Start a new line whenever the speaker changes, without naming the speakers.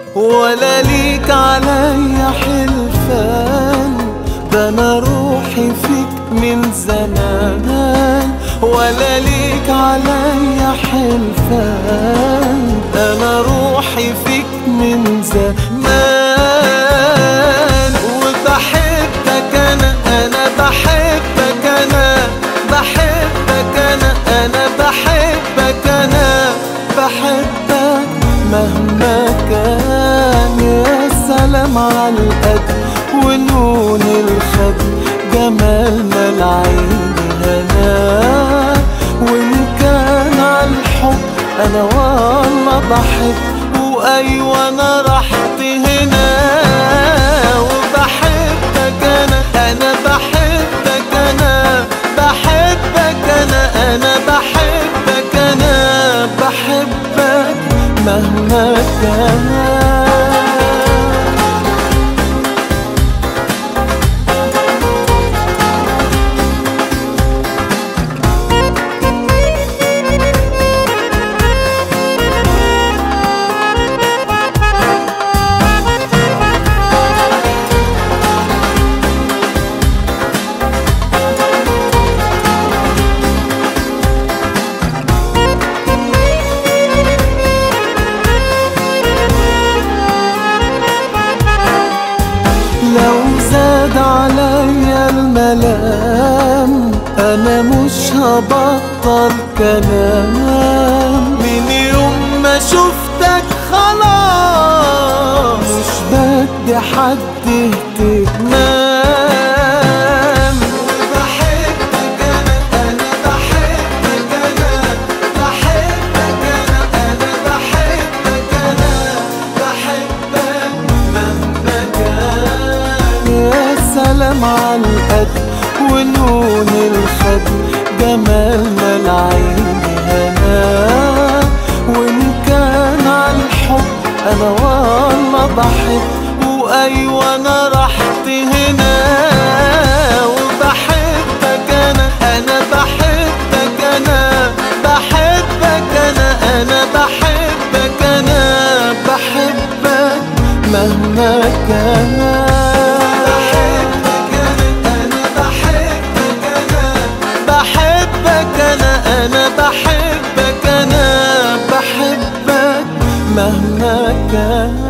ولا ليك عليا حلفان، ده انا روحي فيك من زمان. ولا ليك عليا حلفان، ده انا روحي فيك من زمان. وبحبك انا بحبك بحبك انا بحبك بحبك مهما كان. يا سلام عالقد ونون الخد، جمالنا العين هنا. وإن كان عالحب أنا والله بحب، وأيوة أنا راحتي هنا. وبحبك أنا بحبك بحبك أنا بحبك بحبك مهما كان. لو زاد عليا الملام أنا مش هبطل كلام. من يوم ما شفتك خلاص مش بدي حد اهتمام. وبحبك أنا بحبك بحبك أنا بحبك بحبك مهما كان. يا سلام عالقد ونون الخد، جمالنا العين هنا. وإن كان عالحب أنا والله بحب، وأيوة أنا راحتي هنا. وبحبك أنا بحبك بحبك أنا بحبك بحبك مهما كان. أنا بحبك بحبك مهما كان.